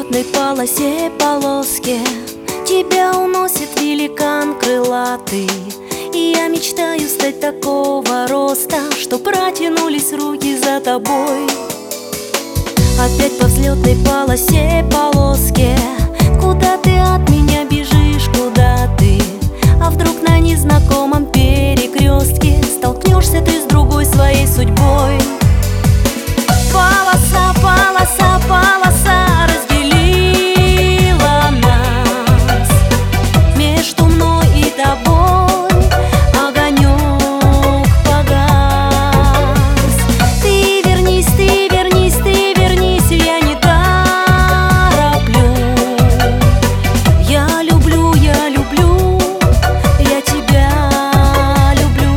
взлетной полоске тебя уносит великан крылатый. И я мечтаю стать такого роста, что протянулись руки за тобой. Опять по взлетной полоске, куда ты от меня бежишь, куда ты? А вдруг на незнакомом перекрестке столкнешься ты с другой своей судьбой? Полоса, полоса, полоса разделила нас. Между мной и тобой огонек погас. Ты вернись, ты вернись, ты вернись, я не тороплю. Я люблю, я тебя люблю.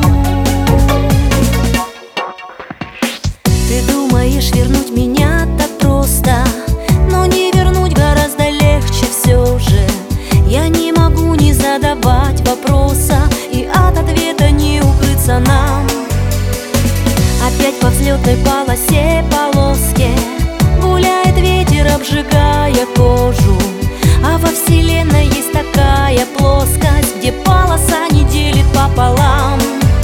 Ты думаешь вернуть меня так просто, но не вернуть гораздо легче все же. Я не могу не задавать вопроса, и от ответа не укрыться нам. Опять по взлетной полоске гуляет ветер, обжигая кожу. А во вселенной есть такая плоскость, где полоса не делит пополам.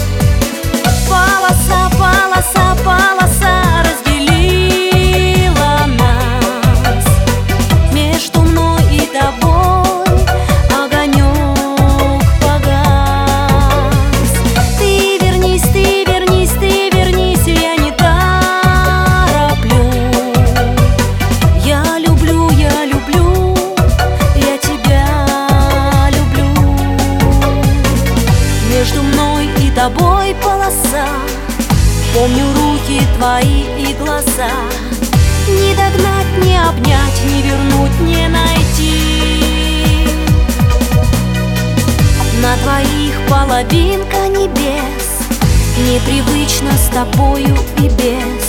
Полоса, полоса, полоса разделила нас. Между мной и тобой огонек погас. Ты вернись, ты вернись, ты вернись, я не тороплю. Я люблю, я тебя люблю. Между мной и тобой полоса. Помню руки твои и глаза. Не догнать, не обнять, не вернуть, не найти. На двоих половинка небес, непривычно с тобою и без.